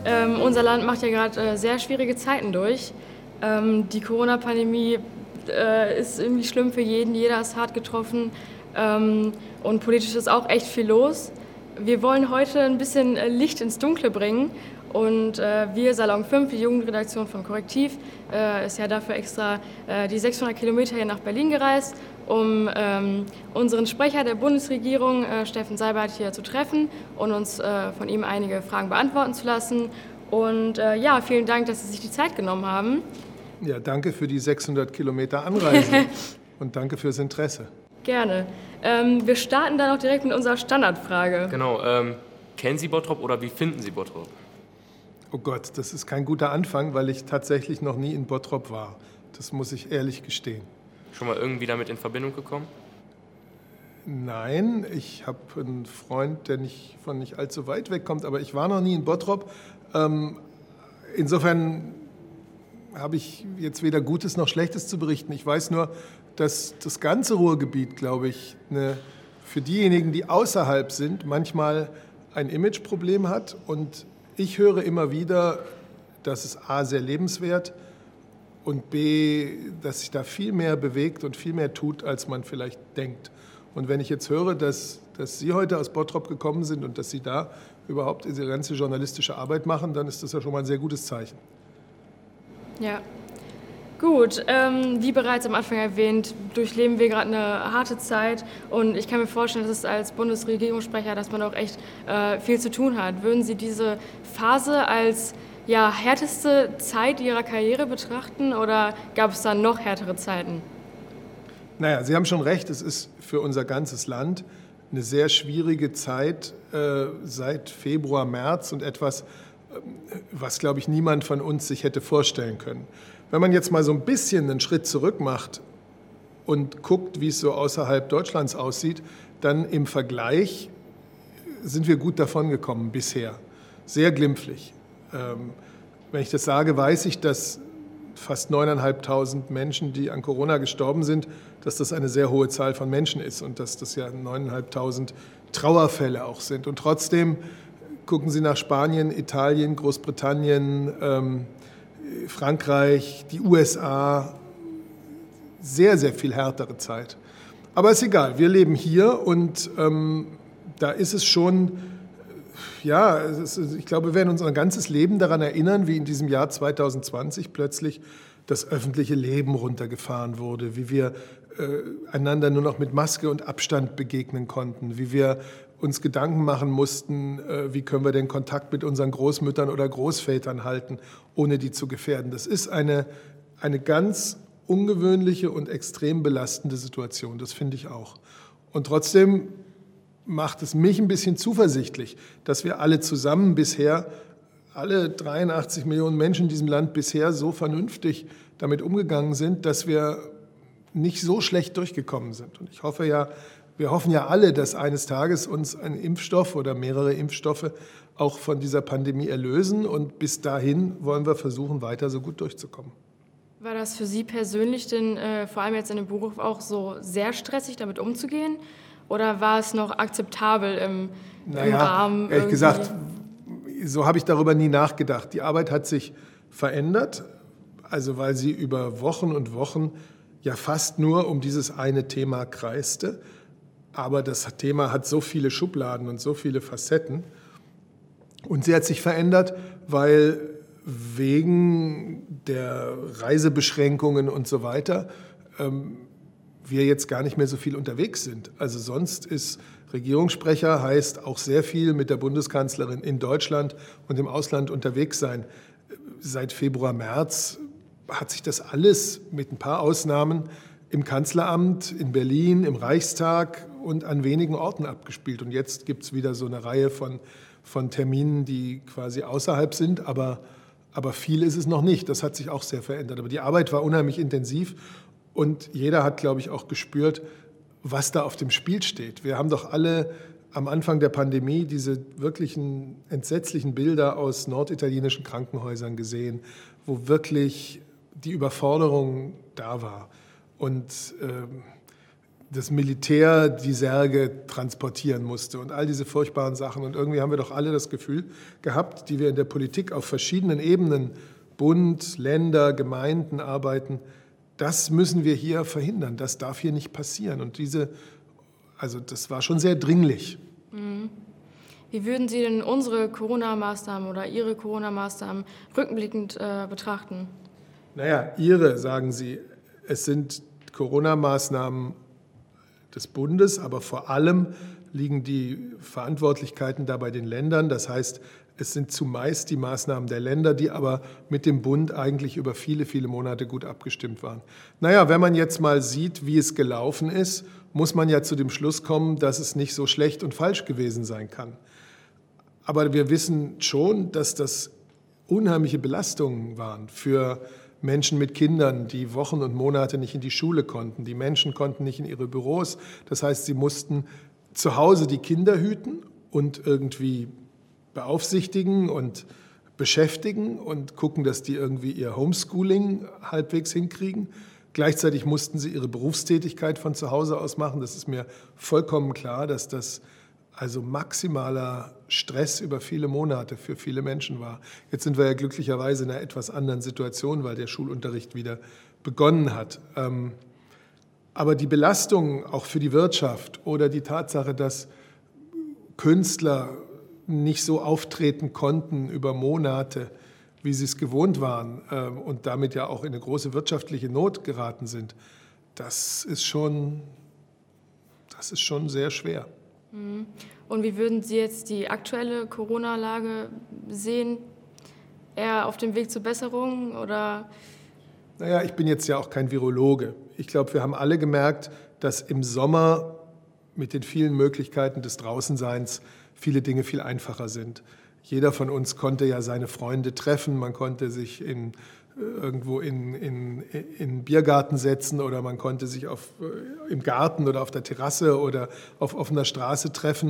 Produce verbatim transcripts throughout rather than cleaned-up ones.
Ähm, unser Land macht ja gerade äh, sehr schwierige Zeiten durch. Ähm, die Corona-Pandemie äh, ist irgendwie schlimm für jeden, jeder ist hart getroffen ähm, und politisch ist auch echt viel los. Wir wollen heute ein bisschen äh, Licht ins Dunkle bringen und äh, wir, Salon fünf, die Jugendredaktion von Korrektiv, äh, ist ja dafür extra äh, die sechshundert Kilometer hier nach Berlin gereist, um ähm, unseren Sprecher der Bundesregierung, äh, Steffen Seibert, hier zu treffen und uns äh, von ihm einige Fragen beantworten zu lassen. Und äh, ja, vielen Dank, dass Sie sich die Zeit genommen haben. Ja, danke für die sechshundert Kilometer Anreise und danke fürs Interesse. Gerne. Ähm, wir starten dann auch direkt mit unserer Standardfrage. Genau. Ähm, kennen Sie Bottrop oder wie finden Sie Bottrop? Oh Gott, das ist kein guter Anfang, weil ich tatsächlich noch nie in Bottrop war. Das muss ich ehrlich gestehen. Schon mal irgendwie damit in Verbindung gekommen? Nein, ich habe einen Freund, der nicht, von nicht allzu weit weg kommt, aber ich war noch nie in Bottrop. Ähm, insofern habe ich jetzt weder Gutes noch Schlechtes zu berichten. Ich weiß nur, dass das ganze Ruhrgebiet, glaube ich, eine, für diejenigen, die außerhalb sind, manchmal ein Imageproblem hat. Und ich höre immer wieder, dass es A, sehr lebenswert und B, dass sich da viel mehr bewegt und viel mehr tut, als man vielleicht denkt. Und wenn ich jetzt höre, dass, dass Sie heute aus Bottrop gekommen sind und dass Sie da überhaupt diese ganze journalistische Arbeit machen, dann ist das ja schon mal ein sehr gutes Zeichen. Ja, gut. Ähm, wie bereits am Anfang erwähnt, durchleben wir gerade eine harte Zeit und ich kann mir vorstellen, dass es als Bundesregierungssprecher, dass man auch echt äh, viel zu tun hat. Würden Sie diese Phase als ja, härteste Zeit Ihrer Karriere betrachten oder gab es da noch härtere Zeiten? Naja, Sie haben schon recht, es ist für unser ganzes Land eine sehr schwierige Zeit äh, seit Februar, März und etwas, was, glaube ich, niemand von uns sich hätte vorstellen können. Wenn man jetzt mal so ein bisschen einen Schritt zurück macht und guckt, wie es so außerhalb Deutschlands aussieht, dann im Vergleich sind wir gut davongekommen bisher. Sehr glimpflich. Ähm, wenn ich das sage, weiß ich, dass fast neuntausendfünfhundert Menschen, die an Corona gestorben sind, dass das eine sehr hohe Zahl von Menschen ist und dass das ja neuntausendfünfhundert Trauerfälle auch sind. Und trotzdem gucken Sie nach Spanien, Italien, Großbritannien, ähm, Frankreich, die U S A, sehr, sehr viel härtere Zeit. Aber ist egal, wir leben hier und ähm, da ist es schon, ja, es ist, ich glaube, wir werden unser ganzes Leben daran erinnern, wie in diesem Jahr zwanzig zwanzig plötzlich das öffentliche Leben runtergefahren wurde, wie wir äh, einander nur noch mit Maske und Abstand begegnen konnten, wie wir uns Gedanken machen mussten, äh, wie können wir den Kontakt mit unseren Großmüttern oder Großvätern halten, ohne die zu gefährden. Das ist eine, eine ganz ungewöhnliche und extrem belastende Situation, das finde ich auch. Und trotzdem macht es mich ein bisschen zuversichtlich, dass wir alle zusammen bisher, alle dreiundachtzig Millionen Menschen in diesem Land bisher so vernünftig damit umgegangen sind, dass wir nicht so schlecht durchgekommen sind. Und ich hoffe ja, wir hoffen ja alle, dass eines Tages uns ein Impfstoff oder mehrere Impfstoffe auch von dieser Pandemie erlösen. Und bis dahin wollen wir versuchen, weiter so gut durchzukommen. War das für Sie persönlich denn äh, vor allem jetzt in dem Beruf auch so sehr stressig, damit umzugehen? Oder war es noch akzeptabel im, naja, im Rahmen? Ehrlich irgendwie? gesagt, so habe ich darüber nie nachgedacht. Die Arbeit hat sich verändert, also weil sie über Wochen und Wochen ja fast nur um dieses eine Thema kreiste. Aber das Thema hat so viele Schubladen und so viele Facetten. Und sie hat sich verändert, weil wegen der Reisebeschränkungen und so weiter ähm, wir jetzt gar nicht mehr so viel unterwegs sind. Also sonst ist Regierungssprecher, heißt auch sehr viel mit der Bundeskanzlerin in Deutschland und im Ausland unterwegs sein. Seit Februar, März hat sich das alles mit ein paar Ausnahmen im Kanzleramt, in Berlin, im Reichstag und an wenigen Orten abgespielt. Und jetzt gibt es wieder so eine Reihe von, von Terminen, die quasi außerhalb sind, aber, aber viel ist es noch nicht. Das hat sich auch sehr verändert. Aber die Arbeit war unheimlich intensiv und jeder hat, glaube ich, auch gespürt, was da auf dem Spiel steht. Wir haben doch alle am Anfang der Pandemie diese wirklichen entsetzlichen Bilder aus norditalienischen Krankenhäusern gesehen, wo wirklich die Überforderung da war. Und äh, das Militär die Särge transportieren musste und all diese furchtbaren Sachen. Und irgendwie haben wir doch alle das Gefühl gehabt, die wir in der Politik auf verschiedenen Ebenen, Bund, Länder, Gemeinden arbeiten, das müssen wir hier verhindern, das darf hier nicht passieren. Und diese, also das war schon sehr dringlich. Wie würden Sie denn unsere Corona-Maßnahmen oder Ihre Corona-Maßnahmen rückblickend äh, betrachten? Naja, Ihre, sagen Sie, es sind Corona-Maßnahmen des Bundes, aber vor allem liegen die Verantwortlichkeiten da bei den Ländern. Das heißt, es sind zumeist die Maßnahmen der Länder, die aber mit dem Bund eigentlich über viele, viele Monate gut abgestimmt waren. Naja, wenn man jetzt mal sieht, wie es gelaufen ist, muss man ja zu dem Schluss kommen, dass es nicht so schlecht und falsch gewesen sein kann. Aber wir wissen schon, dass das unheimliche Belastungen waren für Menschen mit Kindern, die Wochen und Monate nicht in die Schule konnten. Die Menschen konnten nicht in ihre Büros. Das heißt, sie mussten zu Hause die Kinder hüten und irgendwie beaufsichtigen und beschäftigen und gucken, dass die irgendwie ihr Homeschooling halbwegs hinkriegen. Gleichzeitig mussten sie ihre Berufstätigkeit von zu Hause aus machen. Das ist mir vollkommen klar, dass das also maximaler Stress über viele Monate für viele Menschen war. Jetzt sind wir ja glücklicherweise in einer etwas anderen Situation, weil der Schulunterricht wieder begonnen hat. Aber die Belastungen auch für die Wirtschaft oder die Tatsache, dass Künstler nicht so auftreten konnten über Monate, wie sie es gewohnt waren und damit ja auch in eine große wirtschaftliche Not geraten sind, das ist schon, das ist schon sehr schwer. Und wie würden Sie jetzt die aktuelle Corona-Lage sehen? Eher auf dem Weg zur Besserung oder? Naja, ich bin jetzt ja auch kein Virologe. Ich glaube, wir haben alle gemerkt, dass im Sommer mit den vielen Möglichkeiten des Draußenseins viele Dinge viel einfacher sind. Jeder von uns konnte ja seine Freunde treffen, man konnte sich in, irgendwo in, in, in Biergarten setzen oder man konnte sich auf, im Garten oder auf der Terrasse oder auf offener Straße treffen.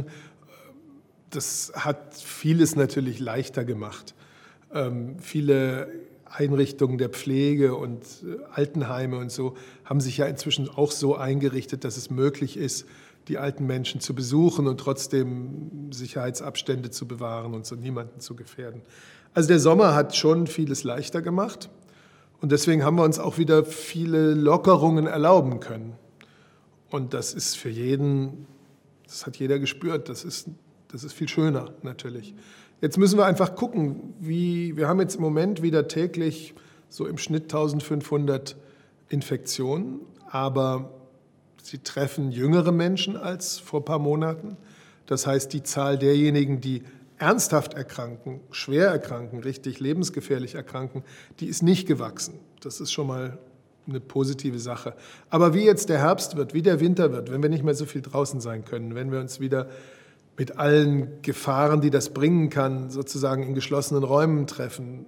Das hat vieles natürlich leichter gemacht. Ähm, viele Einrichtungen der Pflege und Altenheime und so haben sich ja inzwischen auch so eingerichtet, dass es möglich ist, die alten Menschen zu besuchen und trotzdem Sicherheitsabstände zu bewahren und so niemanden zu gefährden. Also der Sommer hat schon vieles leichter gemacht und deswegen haben wir uns auch wieder viele Lockerungen erlauben können. Und das ist für jeden, das hat jeder gespürt, das ist, das ist viel schöner natürlich. Jetzt müssen wir einfach gucken, wie, wir haben jetzt im Moment wieder täglich so im Schnitt eintausendfünfhundert Infektionen, aber sie treffen jüngere Menschen als vor ein paar Monaten. Das heißt, die Zahl derjenigen, die ernsthaft erkranken, schwer erkranken, richtig lebensgefährlich erkranken, die ist nicht gewachsen. Das ist schon mal eine positive Sache. Aber wie jetzt der Herbst wird, wie der Winter wird, wenn wir nicht mehr so viel draußen sein können, wenn wir uns wieder mit allen Gefahren, die das bringen kann, sozusagen in geschlossenen Räumen treffen,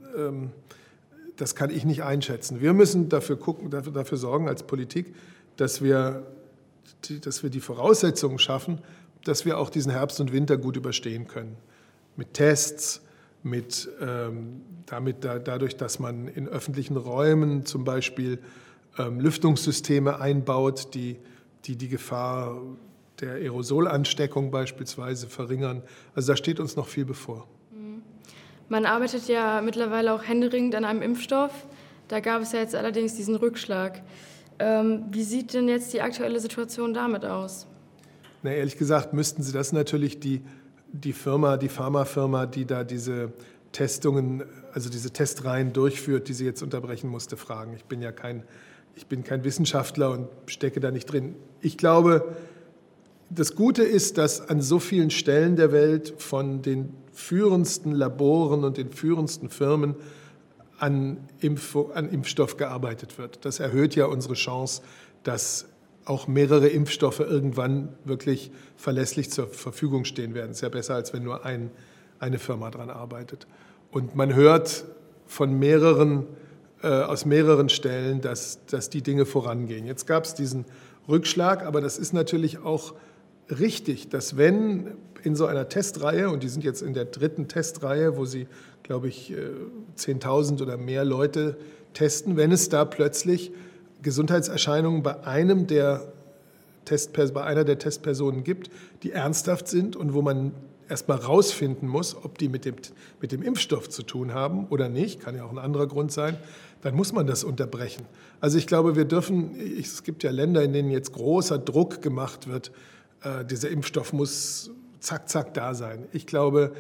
das kann ich nicht einschätzen. Wir müssen dafür gucken, dafür, dafür sorgen als Politik, dass wir Die, dass wir die Voraussetzungen schaffen, dass wir auch diesen Herbst und Winter gut überstehen können. Mit Tests, mit, ähm, damit da, dadurch, dass man in öffentlichen Räumen zum Beispiel ähm, Lüftungssysteme einbaut, die, die die Gefahr der Aerosolansteckung beispielsweise verringern. Also da steht uns noch viel bevor. Man arbeitet ja mittlerweile auch händeringend an einem Impfstoff. Da gab es ja jetzt allerdings diesen Rückschlag. Wie sieht denn jetzt die aktuelle Situation damit aus? Na, ehrlich gesagt müssten Sie das natürlich die, die Firma, die Pharmafirma, die da diese Testungen, also diese Testreihen durchführt, die sie jetzt unterbrechen musste, fragen. Ich bin ja kein, ich bin kein Wissenschaftler und stecke da nicht drin. Ich glaube, das Gute ist, dass an so vielen Stellen der Welt von den führendsten Laboren und den führendsten Firmen An, Impf, an Impfstoff gearbeitet wird. Das erhöht ja unsere Chance, dass auch mehrere Impfstoffe irgendwann wirklich verlässlich zur Verfügung stehen werden. Es ist ja besser, als wenn nur ein, eine Firma daran arbeitet. Und man hört von mehreren, äh, aus mehreren Stellen, dass, dass die Dinge vorangehen. Jetzt gab es diesen Rückschlag, aber das ist natürlich auch richtig, dass wenn in so einer Testreihe, und die sind jetzt in der dritten Testreihe, wo sie, glaube ich, zehntausend oder mehr Leute testen, wenn es da plötzlich Gesundheitserscheinungen bei einem der Testpers- bei einer der Testpersonen gibt, die ernsthaft sind und wo man erstmal rausfinden muss, ob die mit dem, mit dem Impfstoff zu tun haben oder nicht, kann ja auch ein anderer Grund sein, dann muss man das unterbrechen. Also ich glaube, wir dürfen, es gibt ja Länder, in denen jetzt großer Druck gemacht wird, äh, dieser Impfstoff muss zack, zack da sein. Ich glaube,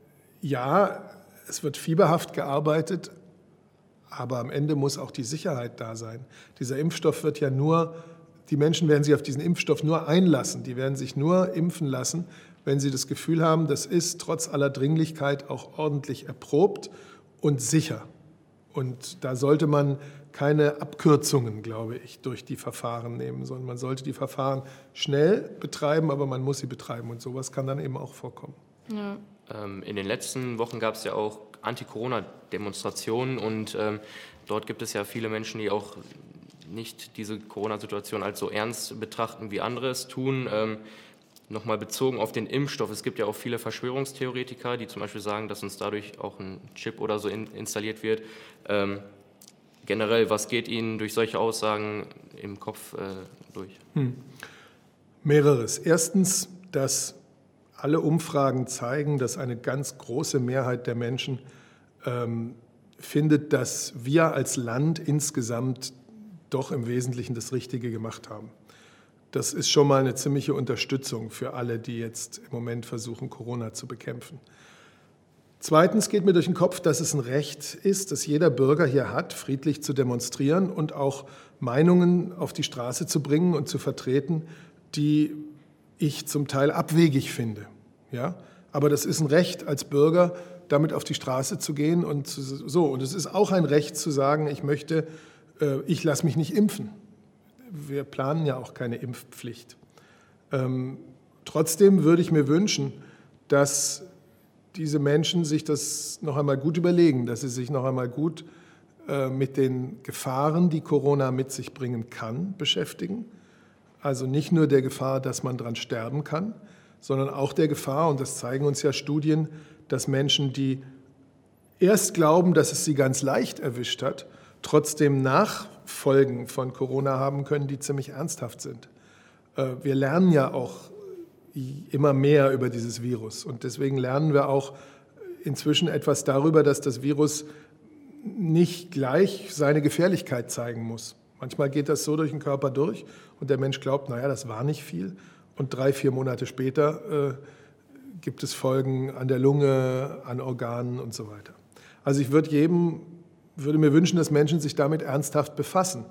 ja, es wird fieberhaft gearbeitet, aber am Ende muss auch die Sicherheit da sein. Dieser Impfstoff wird ja nur, die Menschen werden sich auf diesen Impfstoff nur einlassen, die werden sich nur impfen lassen, wenn sie das Gefühl haben, das ist trotz aller Dringlichkeit auch ordentlich erprobt und sicher. Und da sollte man keine Abkürzungen, glaube ich, durch die Verfahren nehmen, sondern man sollte die Verfahren schnell betreiben, aber man muss sie betreiben. Und sowas kann dann eben auch vorkommen. Ja. Ähm, in den letzten Wochen gab es ja auch Anti-Corona-Demonstrationen und ähm, dort gibt es ja viele Menschen, die auch nicht diese Corona-Situation als so ernst betrachten, wie andere es tun. Ähm, Nochmal bezogen auf den Impfstoff. Es gibt ja auch viele Verschwörungstheoretiker, die zum Beispiel sagen, dass uns dadurch auch ein Chip oder so in, installiert wird. Ähm, generell, was geht Ihnen durch solche Aussagen im Kopf äh, durch? Hm. Mehreres. Erstens, dass alle Umfragen zeigen, dass eine ganz große Mehrheit der Menschen ähm, findet, dass wir als Land insgesamt doch im Wesentlichen das Richtige gemacht haben. Das ist schon mal eine ziemliche Unterstützung für alle, die jetzt im Moment versuchen, Corona zu bekämpfen. Zweitens geht mir durch den Kopf, dass es ein Recht ist, das jeder Bürger hier hat, friedlich zu demonstrieren und auch Meinungen auf die Straße zu bringen und zu vertreten, die ich zum Teil abwegig finde. Ja? Aber das ist ein Recht als Bürger, damit auf die Straße zu gehen und zu, so. Und es ist auch ein Recht zu sagen, ich möchte, äh, ich lasse mich nicht impfen. Wir planen ja auch keine Impfpflicht. Ähm, trotzdem würde ich mir wünschen, dass diese Menschen sich das noch einmal gut überlegen, dass sie sich noch einmal gut äh, mit den Gefahren, die Corona mit sich bringen kann, beschäftigen. Also nicht nur der Gefahr, dass man daran sterben kann, sondern auch der Gefahr, und das zeigen uns ja Studien, dass Menschen, die erst glauben, dass es sie ganz leicht erwischt hat, trotzdem Nachfolgen von Corona haben können, die ziemlich ernsthaft sind. Wir lernen ja auch immer mehr über dieses Virus und deswegen lernen wir auch inzwischen etwas darüber, dass das Virus nicht gleich seine Gefährlichkeit zeigen muss. Manchmal geht das so durch den Körper durch und der Mensch glaubt, naja, das war nicht viel und drei, vier Monate später äh, gibt es Folgen an der Lunge, an Organen und so weiter. Also ich würde jedem würde mir wünschen, dass Menschen sich damit ernsthaft befassen.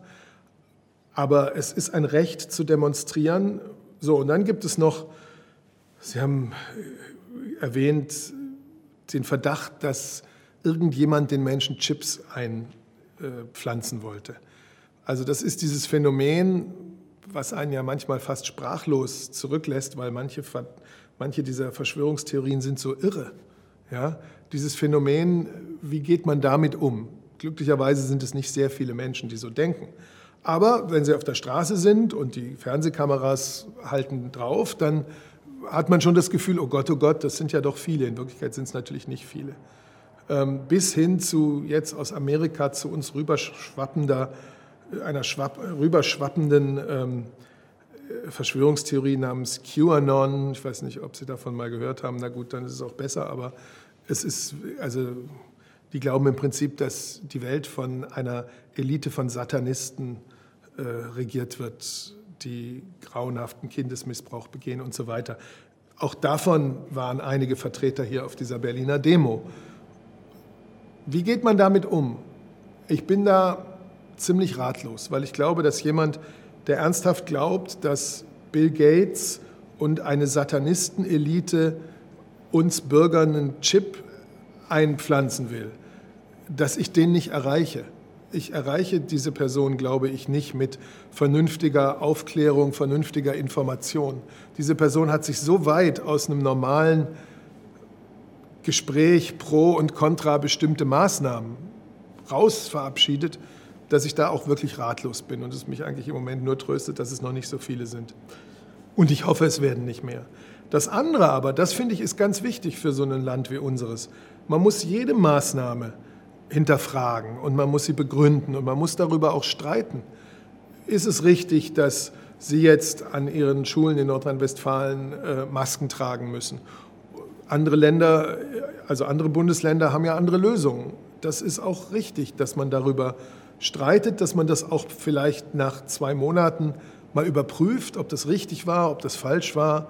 Aber es ist ein Recht zu demonstrieren. So, und dann gibt es noch, Sie haben erwähnt, den Verdacht, dass irgendjemand den Menschen Chips einpflanzen wollte. Also das ist dieses Phänomen, was einen ja manchmal fast sprachlos zurücklässt, weil manche, manche dieser Verschwörungstheorien sind so irre. Ja? Dieses Phänomen, wie geht man damit um? Glücklicherweise sind es nicht sehr viele Menschen, die so denken. Aber wenn sie auf der Straße sind und die Fernsehkameras halten drauf, dann hat man schon das Gefühl, oh Gott, oh Gott, das sind ja doch viele. In Wirklichkeit sind es natürlich nicht viele. Ähm, bis hin zu jetzt aus Amerika zu uns rüberschwappender, einer schwapp, rüberschwappenden ähm, Verschwörungstheorie namens QAnon. Ich weiß nicht, ob Sie davon mal gehört haben. Na gut, dann ist es auch besser. Aber es ist, also die glauben im Prinzip, dass die Welt von einer Elite von Satanisten äh, regiert wird, die grauenhaften Kindesmissbrauch begehen und so weiter. Auch davon waren einige Vertreter hier auf dieser Berliner Demo. Wie geht man damit um? Ich bin da ziemlich ratlos, weil ich glaube, dass jemand, der ernsthaft glaubt, dass Bill Gates und eine Satanistenelite uns Bürgern einen Chip einpflanzen will, dass ich den nicht erreiche. Ich erreiche diese Person, glaube ich, nicht mit vernünftiger Aufklärung, vernünftiger Information. Diese Person hat sich so weit aus einem normalen Gespräch pro und contra bestimmte Maßnahmen raus verabschiedet, dass ich da auch wirklich ratlos bin und es mich eigentlich im Moment nur tröstet, dass es noch nicht so viele sind. Und ich hoffe, es werden nicht mehr. Das andere aber, das finde ich, ist ganz wichtig für so ein Land wie unseres. Man muss jede Maßnahme hinterfragen und man muss sie begründen und man muss darüber auch streiten. Ist es richtig, dass sie jetzt an ihren Schulen in Nordrhein-Westfalen äh, Masken tragen müssen. Andere Länder, also andere Bundesländer haben ja andere Lösungen. Das ist auch richtig, dass man darüber streitet, dass man das auch vielleicht nach zwei Monaten mal überprüft, ob das richtig war, ob das falsch war.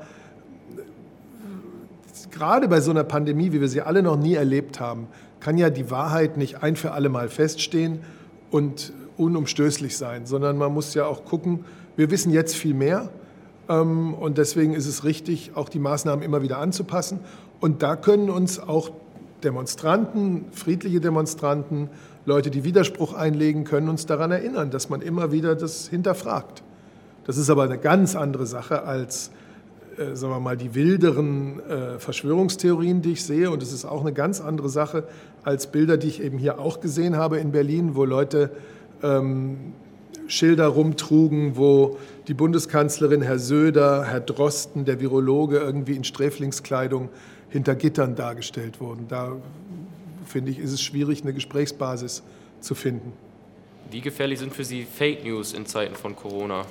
Gerade bei so einer Pandemie, wie wir sie alle noch nie erlebt haben, kann ja die Wahrheit nicht ein für alle Mal feststehen und unumstößlich sein, sondern man muss ja auch gucken, wir wissen jetzt viel mehr und deswegen ist es richtig, auch die Maßnahmen immer wieder anzupassen. Und da können uns auch Demonstranten, friedliche Demonstranten, Leute, die Widerspruch einlegen, können uns daran erinnern, dass man immer wieder das hinterfragt. Das ist aber eine ganz andere Sache als, äh, sagen wir mal, die wilderen äh, Verschwörungstheorien, die ich sehe. Und es ist auch eine ganz andere Sache als Bilder, die ich eben hier auch gesehen habe in Berlin, wo Leute ähm, Schilder rumtrugen, wo die Bundeskanzlerin, Herr Söder, Herr Drosten, der Virologe, irgendwie in Sträflingskleidung hinter Gittern dargestellt wurden. Da, finde ich, ist es schwierig, eine Gesprächsbasis zu finden. Wie gefährlich sind für Sie Fake News in Zeiten von Corona?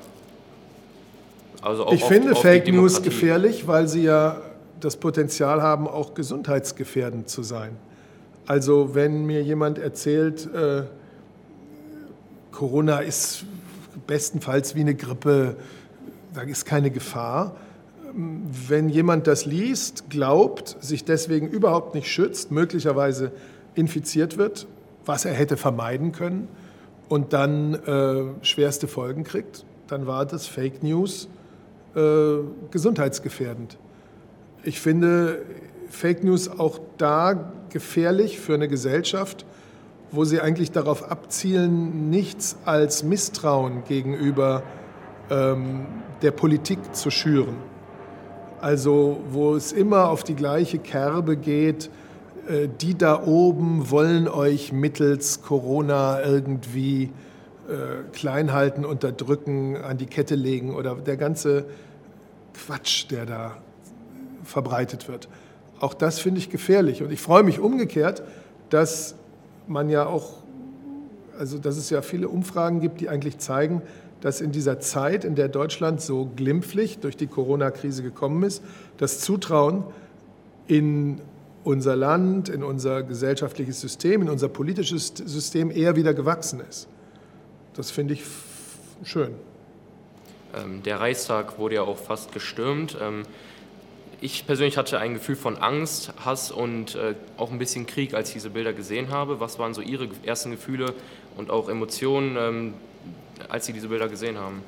Also auch ich auf, finde auf Fake News gefährlich, weil sie ja das Potenzial haben, auch gesundheitsgefährdend zu sein. Also wenn mir jemand erzählt, äh, Corona ist bestenfalls wie eine Grippe, da ist keine Gefahr. Wenn jemand das liest, glaubt, sich deswegen überhaupt nicht schützt, möglicherweise infiziert wird, was er hätte vermeiden können und dann äh, schwerste Folgen kriegt, dann war das Fake News äh, gesundheitsgefährdend. Ich finde Fake News auch da gefährlich für eine Gesellschaft, wo sie eigentlich darauf abzielen, nichts als Misstrauen gegenüber ähm, der Politik zu schüren. Also wo es immer auf die gleiche Kerbe geht, äh, die da oben wollen euch mittels Corona irgendwie äh, klein halten, unterdrücken, an die Kette legen oder der ganze Quatsch, der da verbreitet wird. Auch das finde ich gefährlich. Und ich freue mich umgekehrt, dass man ja auch, also dass es ja viele Umfragen gibt, die eigentlich zeigen, dass in dieser Zeit, in der Deutschland so glimpflich durch die Corona-Krise gekommen ist, das Zutrauen in unser Land, in unser gesellschaftliches System, in unser politisches System eher wieder gewachsen ist. Das finde ich schön. Der Reichstag wurde ja auch fast gestürmt. Ich persönlich hatte ein Gefühl von Angst, Hass und auch ein bisschen Krieg, als ich diese Bilder gesehen habe. Was waren so Ihre ersten Gefühle und auch Emotionen, als Sie diese Bilder gesehen haben?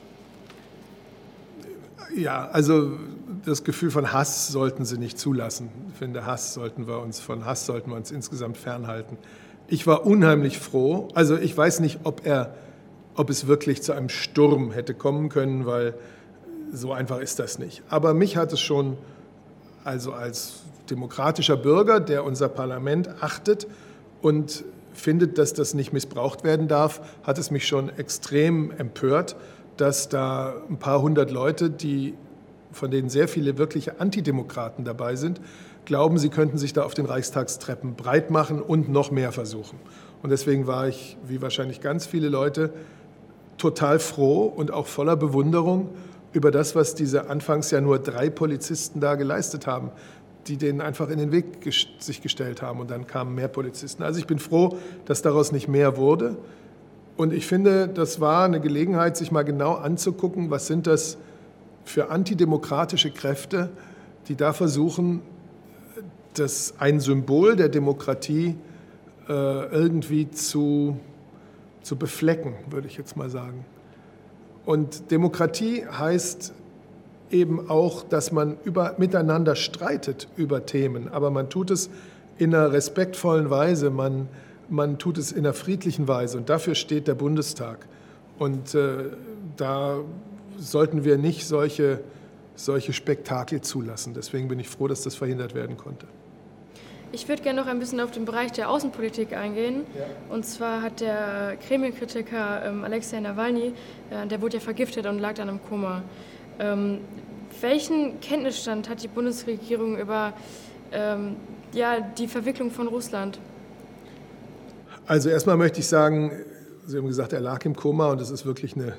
Ja, also das Gefühl von Hass sollten Sie nicht zulassen. Ich finde, Hass sollten wir uns, von Hass sollten wir uns insgesamt fernhalten. Ich war unheimlich froh. Also ich weiß nicht, ob er, ob es wirklich zu einem Sturm hätte kommen können, weil so einfach ist das nicht. Aber mich hat es schon, also als demokratischer Bürger, der unser Parlament achtet und findet, dass das nicht missbraucht werden darf, hat es mich schon extrem empört, dass da ein paar hundert Leute, die, von denen sehr viele wirkliche Antidemokraten dabei sind, glauben, sie könnten sich da auf den Reichstagstreppen breit machen und noch mehr versuchen. Und deswegen war ich, wie wahrscheinlich ganz viele Leute, total froh und auch voller Bewunderung über das, was diese anfangs ja nur drei Polizisten da geleistet haben, die denen einfach in den Weg ges- sich gestellt haben. Und dann kamen mehr Polizisten. Also ich bin froh, dass daraus nicht mehr wurde. Und ich finde, das war eine Gelegenheit, sich mal genau anzugucken, was sind das für antidemokratische Kräfte, die da versuchen, das ein Symbol der Demokratie äh, irgendwie zu, zu beflecken, würde ich jetzt mal sagen. Und Demokratie heißt eben auch, dass man über, miteinander streitet über Themen, aber man tut es in einer respektvollen Weise, man, man tut es in einer friedlichen Weise und dafür steht der Bundestag. Und äh, da sollten wir nicht solche, solche Spektakel zulassen. Deswegen bin ich froh, dass das verhindert werden konnte. Ich würde gerne noch ein bisschen auf den Bereich der Außenpolitik eingehen. Ja. Und zwar hat der Kreml-Kritiker ähm, Alexei Nawalny, äh, der wurde ja vergiftet und lag dann im Koma. Ähm, welchen Kenntnisstand hat die Bundesregierung über ähm, ja, die Verwicklung von Russland? Also erstmal möchte ich sagen, Sie haben gesagt, er lag im Koma und es ist wirklich eine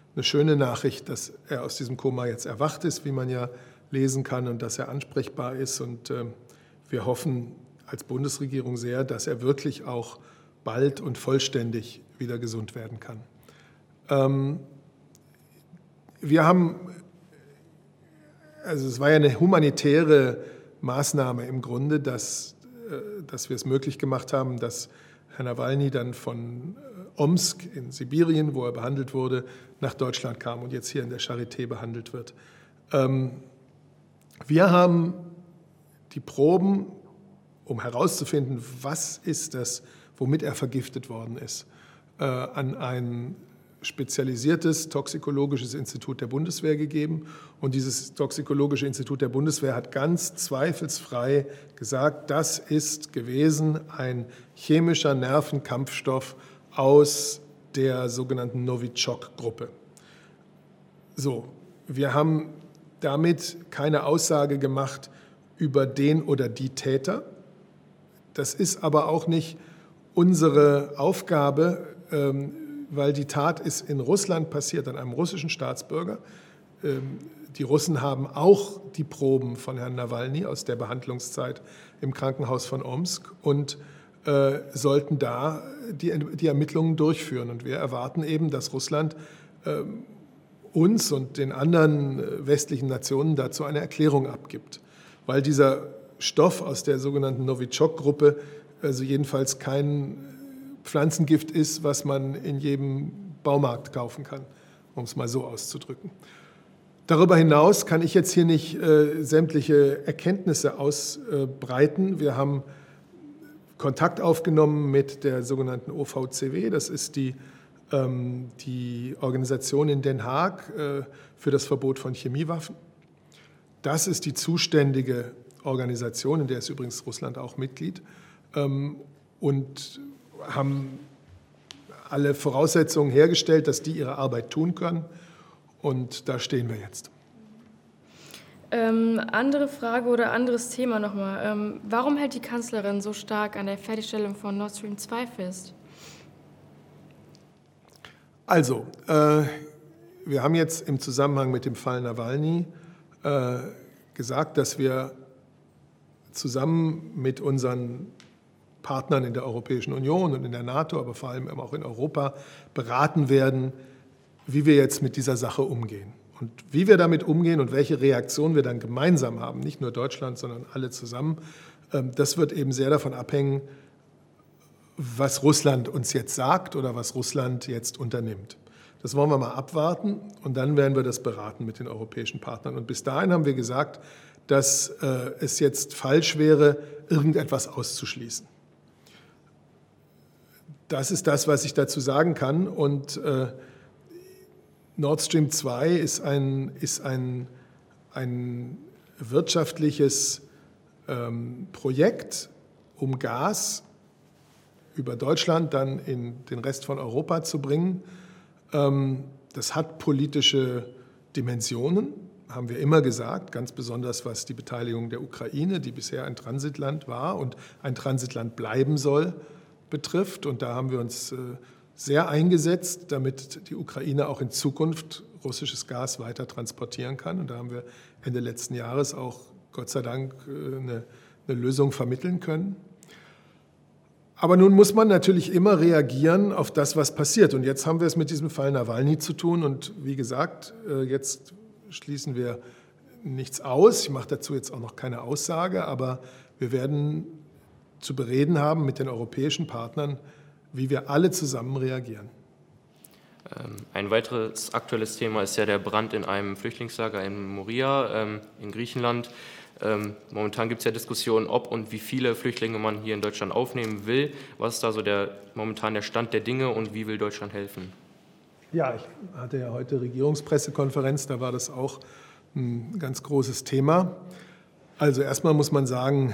eine schöne Nachricht, dass er aus diesem Koma jetzt erwacht ist, wie man ja lesen kann, und dass er ansprechbar ist. Und äh, wir hoffen als Bundesregierung sehr, dass er wirklich auch bald und vollständig wieder gesund werden kann. Ähm, wir haben, also es war ja eine humanitäre Maßnahme im Grunde, dass, äh, dass wir es möglich gemacht haben, dass Herr Nawalny dann von Omsk in Sibirien, wo er behandelt wurde, nach Deutschland kam und jetzt hier in der Charité behandelt wird. Ähm, wir haben die Proben, um herauszufinden, was ist das, womit er vergiftet worden ist, äh, an ein spezialisiertes toxikologisches Institut der Bundeswehr gegeben. Und dieses toxikologische Institut der Bundeswehr hat ganz zweifelsfrei gesagt, das ist gewesen ein chemischer Nervenkampfstoff aus der sogenannten Novichok-Gruppe. So, wir haben damit keine Aussage gemacht über den oder die Täter. Das ist aber auch nicht unsere Aufgabe, weil die Tat ist in Russland passiert, an einem russischen Staatsbürger. Die Russen haben auch die Proben von Herrn Nawalny aus der Behandlungszeit im Krankenhaus von Omsk und sollten da die, die Ermittlungen durchführen. Und wir erwarten eben, dass Russland uns und den anderen westlichen Nationen dazu eine Erklärung abgibt. Weil dieser Stoff aus der sogenannten Novichok-Gruppe also jedenfalls kein Pflanzengift ist, was man in jedem Baumarkt kaufen kann, um es mal so auszudrücken. Darüber hinaus kann ich jetzt hier nicht äh, sämtliche Erkenntnisse ausbreiten. Wir haben Kontakt aufgenommen mit der sogenannten O V C W, das ist die, ähm, die Organisation in Den Haag äh, für das Verbot von Chemiewaffen. Das ist die zuständige Organisation, in der ist übrigens Russland auch Mitglied, ähm, und haben alle Voraussetzungen hergestellt, dass die ihre Arbeit tun können. Und da stehen wir jetzt. Ähm, andere Frage oder anderes Thema nochmal. Ähm, warum hält die Kanzlerin so stark an der Fertigstellung von Nord Stream zwei fest? Also, äh, wir haben jetzt im Zusammenhang mit dem Fall Nawalny äh, gesagt, dass wir zusammen mit unseren Partnern in der Europäischen Union und in der NATO, aber vor allem auch in Europa, beraten werden, wie wir jetzt mit dieser Sache umgehen. Und wie wir damit umgehen und welche Reaktion wir dann gemeinsam haben, nicht nur Deutschland, sondern alle zusammen, das wird eben sehr davon abhängen, was Russland uns jetzt sagt oder was Russland jetzt unternimmt. Das wollen wir mal abwarten und dann werden wir das beraten mit den europäischen Partnern. Und bis dahin haben wir gesagt, dass äh, es jetzt falsch wäre, irgendetwas auszuschließen. Das ist das, was ich dazu sagen kann. Und äh, Nord Stream zwei ist ein, ist ein, ein wirtschaftliches ähm, Projekt, um Gas über Deutschland dann in den Rest von Europa zu bringen. Ähm, das hat politische Dimensionen, haben wir immer gesagt, ganz besonders was die Beteiligung der Ukraine, die bisher ein Transitland war und ein Transitland bleiben soll, betrifft. Und da haben wir uns äh, sehr eingesetzt, damit die Ukraine auch in Zukunft russisches Gas weiter transportieren kann. Und da haben wir Ende letzten Jahres auch Gott sei Dank äh, eine, eine Lösung vermitteln können. Aber nun muss man natürlich immer reagieren auf das, was passiert. Und jetzt haben wir es mit diesem Fall Nawalny zu tun. Und wie gesagt, äh, jetzt schließen wir nichts aus. Ich mache dazu jetzt auch noch keine Aussage, aber wir werden zu bereden haben mit den europäischen Partnern, wie wir alle zusammen reagieren. Ein weiteres aktuelles Thema ist ja der Brand in einem Flüchtlingslager in Moria in Griechenland. Momentan gibt es ja Diskussionen, ob und wie viele Flüchtlinge man hier in Deutschland aufnehmen will. Was ist da so der, momentan der Stand der Dinge und wie will Deutschland helfen? Ja, ich hatte ja heute Regierungspressekonferenz, da war das auch ein ganz großes Thema. Also erstmal muss man sagen,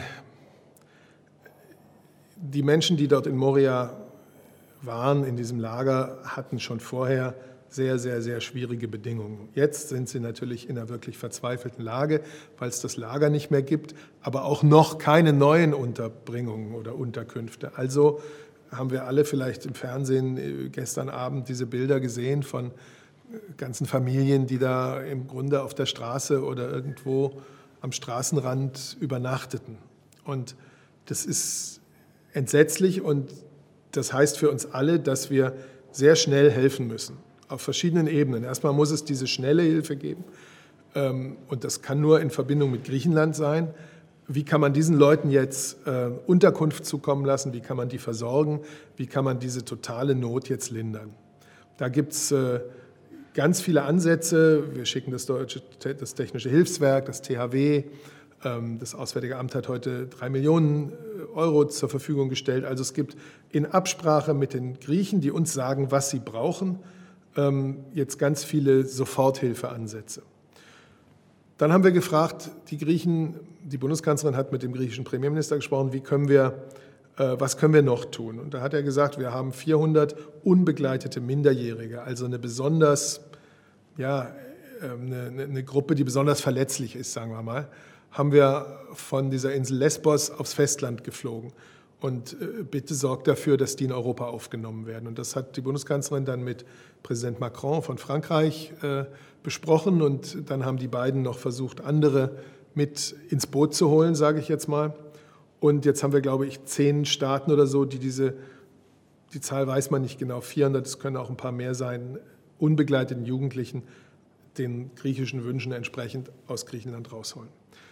die Menschen, die dort in Moria waren, in diesem Lager, hatten schon vorher sehr, sehr, sehr schwierige Bedingungen. Jetzt sind sie natürlich in einer wirklich verzweifelten Lage, weil es das Lager nicht mehr gibt, aber auch noch keine neuen Unterbringungen oder Unterkünfte. Also haben wir alle vielleicht im Fernsehen gestern Abend diese Bilder gesehen von ganzen Familien, die da im Grunde auf der Straße oder irgendwo am Straßenrand übernachteten. Und das ist entsetzlich und das heißt für uns alle, dass wir sehr schnell helfen müssen, auf verschiedenen Ebenen. Erstmal muss es diese schnelle Hilfe geben und das kann nur in Verbindung mit Griechenland sein. Wie kann man diesen Leuten jetzt Unterkunft zukommen lassen? Wie kann man die versorgen? Wie kann man diese totale Not jetzt lindern? Da gibt es ganz viele Ansätze. Wir schicken das, Deutsche, das Technische Hilfswerk, das T H W. Das Auswärtige Amt hat heute drei Millionen Euro zur Verfügung gestellt. Also es gibt in Absprache mit den Griechen, die uns sagen, was sie brauchen, jetzt ganz viele Soforthilfeansätze. Dann haben wir gefragt, die Griechen, die Bundeskanzlerin hat mit dem griechischen Premierminister gesprochen, wie können wir, was können wir noch tun? Und da hat er gesagt, wir haben vierhundert unbegleitete Minderjährige, also eine besonders, ja, eine, eine Gruppe, die besonders verletzlich ist, sagen wir mal, haben wir von dieser Insel Lesbos aufs Festland geflogen. Und bitte sorgt dafür, dass die in Europa aufgenommen werden. Und das hat die Bundeskanzlerin dann mit Präsident Macron von Frankreich äh, besprochen. Und dann haben die beiden noch versucht, andere mit ins Boot zu holen, sage ich jetzt mal. Und jetzt haben wir, glaube ich, zehn Staaten oder so, die diese, die Zahl weiß man nicht genau, vierhundert, es können auch ein paar mehr sein, unbegleiteten Jugendlichen den griechischen Wünschen entsprechend aus Griechenland rausholen.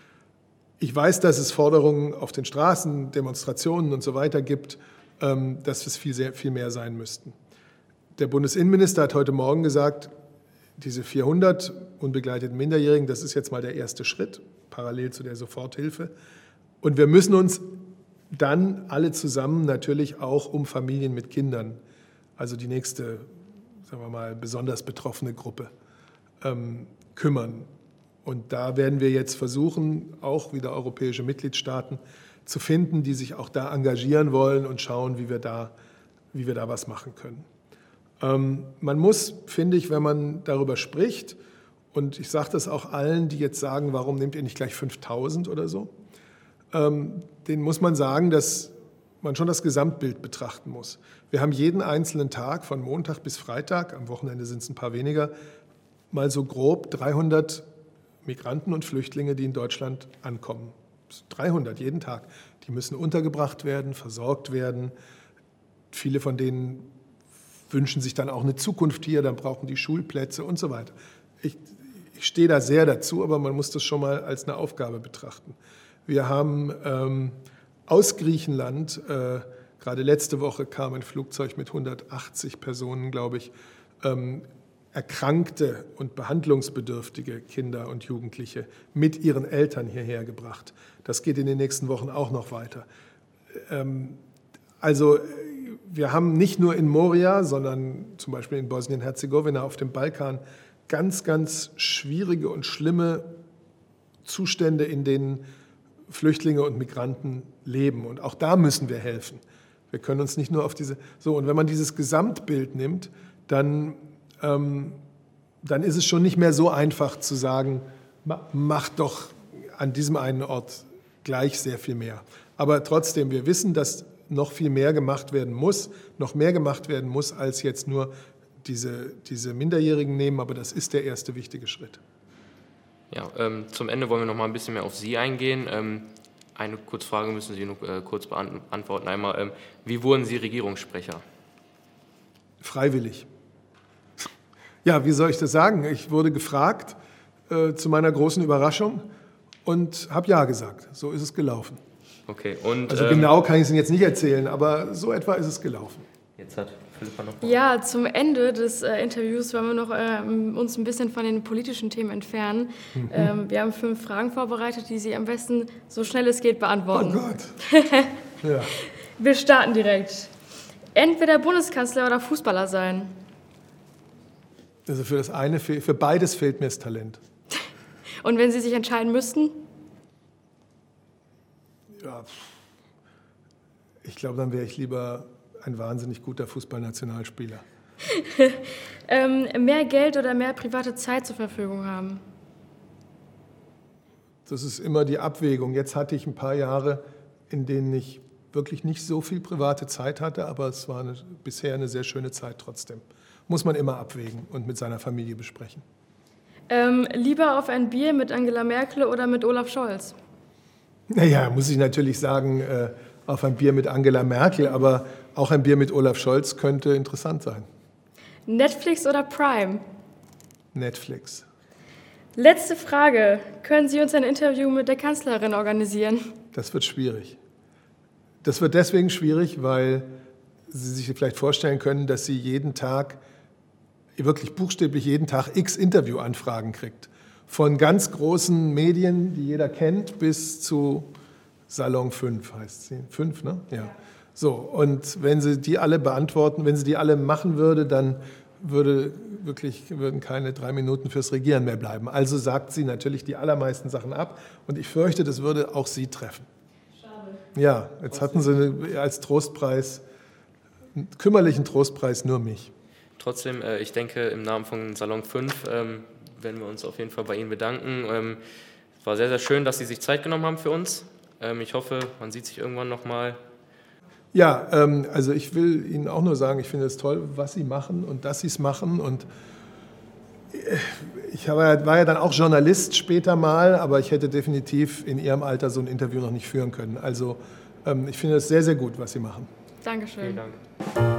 Ich weiß, dass es Forderungen auf den Straßen, Demonstrationen und so weiter gibt, dass es viel, sehr, viel mehr sein müssten. Der Bundesinnenminister hat heute Morgen gesagt, diese vierhundert unbegleiteten Minderjährigen, das ist jetzt mal der erste Schritt, parallel zu der Soforthilfe. Und wir müssen uns dann alle zusammen natürlich auch um Familien mit Kindern, also die nächste, sagen wir mal, besonders betroffene Gruppe, ähm, kümmern. Und da werden wir jetzt versuchen, auch wieder europäische Mitgliedstaaten zu finden, die sich auch da engagieren wollen und schauen, wie wir da, wie wir da was machen können. Ähm, man muss, finde ich, wenn man darüber spricht, und ich sage das auch allen, die jetzt sagen, warum nehmt ihr nicht gleich fünftausend oder so, ähm, denen muss man sagen, dass man schon das Gesamtbild betrachten muss. Wir haben jeden einzelnen Tag von Montag bis Freitag, am Wochenende sind es ein paar weniger, mal so grob dreihundert Migranten und Flüchtlinge, die in Deutschland ankommen. dreihundert jeden Tag. Die müssen untergebracht werden, versorgt werden. Viele von denen wünschen sich dann auch eine Zukunft hier, dann brauchen die Schulplätze und so weiter. Ich, ich stehe da sehr dazu, aber man muss das schon mal als eine Aufgabe betrachten. Wir haben ähm, aus Griechenland, äh, gerade letzte Woche kam ein Flugzeug mit hundertachtzig Personen, glaube ich, ähm, erkrankte und behandlungsbedürftige Kinder und Jugendliche mit ihren Eltern hierher gebracht. Das geht in den nächsten Wochen auch noch weiter. Also wir haben nicht nur in Moria, sondern zum Beispiel in Bosnien-Herzegowina auf dem Balkan ganz, ganz schwierige und schlimme Zustände, in denen Flüchtlinge und Migranten leben. Und auch da müssen wir helfen. Wir können uns nicht nur auf diese... So, und wenn man dieses Gesamtbild nimmt, dann... dann ist es schon nicht mehr so einfach zu sagen, macht doch an diesem einen Ort gleich sehr viel mehr. Aber trotzdem, wir wissen, dass noch viel mehr gemacht werden muss, noch mehr gemacht werden muss, als jetzt nur diese, diese Minderjährigen nehmen, aber das ist der erste wichtige Schritt. Ja, ähm, zum Ende wollen wir noch mal ein bisschen mehr auf Sie eingehen. Ähm, eine Kurzfrage müssen Sie noch äh, kurz beantworten. Einmal, ähm, wie wurden Sie Regierungssprecher? Freiwillig. Ja, wie soll ich das sagen? Ich wurde gefragt, äh, zu meiner großen Überraschung, und habe Ja gesagt. So ist es gelaufen. Okay, und, also ähm, genau kann ich es Ihnen jetzt nicht erzählen, aber so etwa ist es gelaufen. Jetzt hat Philippa noch mal. Ja, zum Ende des äh, Interviews wollen wir noch äh, uns ein bisschen von den politischen Themen entfernen. Mhm. Ähm, wir haben fünf Fragen vorbereitet, die Sie am besten so schnell es geht beantworten. Oh Gott. Ja. Wir starten direkt. Entweder Bundeskanzler oder Fußballer sein. Also für das eine, für beides fehlt mir das Talent. Und wenn Sie sich entscheiden müssten? Ja, ich glaube, dann wäre ich lieber ein wahnsinnig guter Fußballnationalspieler. ähm, mehr Geld oder mehr private Zeit zur Verfügung haben? Das ist immer die Abwägung. Jetzt hatte ich ein paar Jahre, in denen ich wirklich nicht so viel private Zeit hatte, aber es war eine, bisher eine sehr schöne Zeit trotzdem. muss man immer abwägen und mit seiner Familie besprechen. Ähm, lieber auf ein Bier mit Angela Merkel oder mit Olaf Scholz? Naja, muss ich natürlich sagen, äh, auf ein Bier mit Angela Merkel, aber auch ein Bier mit Olaf Scholz könnte interessant sein. Netflix oder Prime? Netflix. Letzte Frage. Können Sie uns ein Interview mit der Kanzlerin organisieren? Das wird schwierig. Das wird deswegen schwierig, weil Sie sich vielleicht vorstellen können, dass sie jeden Tag, wirklich buchstäblich jeden Tag x Interviewanfragen kriegt. Von ganz großen Medien, die jeder kennt, bis zu Salon fünf heißt sie. fünf, ne? Ja. So, und wenn sie die alle beantworten, wenn sie die alle machen würde, dann würde wirklich, würden keine drei Minuten fürs Regieren mehr bleiben. Also sagt sie natürlich die allermeisten Sachen ab und ich fürchte, das würde auch sie treffen. Schade. Ja, jetzt hatten sie als Trostpreis, einen kümmerlichen Trostpreis nur mich. Trotzdem, äh, ich denke, im Namen von Salon fünf ähm, werden wir uns auf jeden Fall bei Ihnen bedanken. Ähm, es war sehr, sehr schön, dass Sie sich Zeit genommen haben für uns. Ähm, ich hoffe, man sieht sich irgendwann nochmal. Ja, ähm, also ich will Ihnen auch nur sagen, ich finde es toll, was Sie machen und dass Sie es machen. Und ich war ja dann auch Journalist später mal, aber ich hätte definitiv in Ihrem Alter so ein Interview noch nicht führen können. Also ähm, ich finde es sehr, sehr gut, was Sie machen. Dankeschön. Vielen Dank.